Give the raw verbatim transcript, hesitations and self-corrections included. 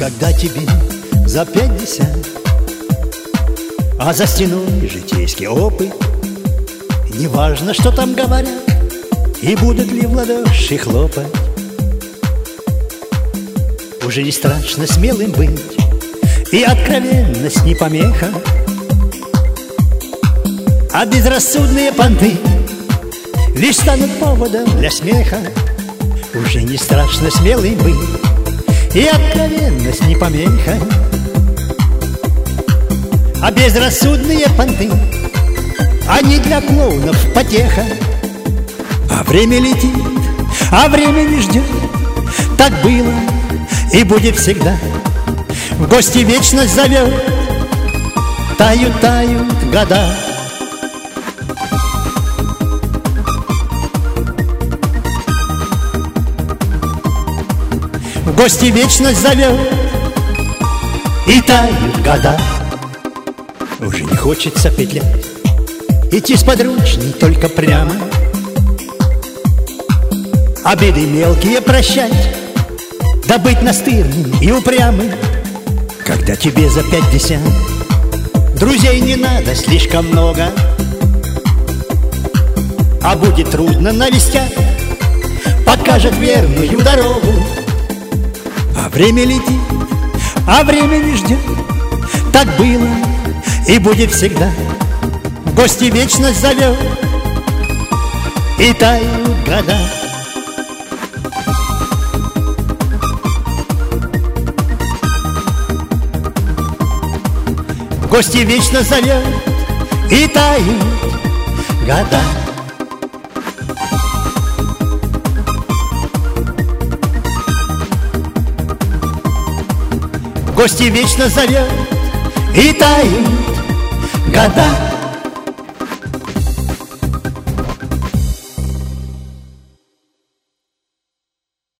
Когда тебе за пятьдесят, а за стеной житейский опыт, неважно, что там говорят и будут ли в ладоши хлопать, уже не страшно смелым быть, и откровенность не помеха, а безрассудные понты лишь станут поводом для смеха. Уже не страшно смелым быть, и откровенность не помеха, а безрассудные понты, они для клоунов потеха. А время летит, а время не ждет, так было и будет всегда. В гости вечность зовет, тают, тают года. В гости вечность зовет, и тают года. Уже не хочется петлять, идти сподручней только прямо, обиды мелкие прощать, да быть настырным и упрямым. Когда тебе за пятьдесят, друзей не надо слишком много, а будет трудно навестять, покажет верную дорогу. А время летит, а время не ждет, так было и будет всегда. В гости вечность зовет, и тают года. В гости вечность зовет, и тают года. В гости вечно зовет, и тают года.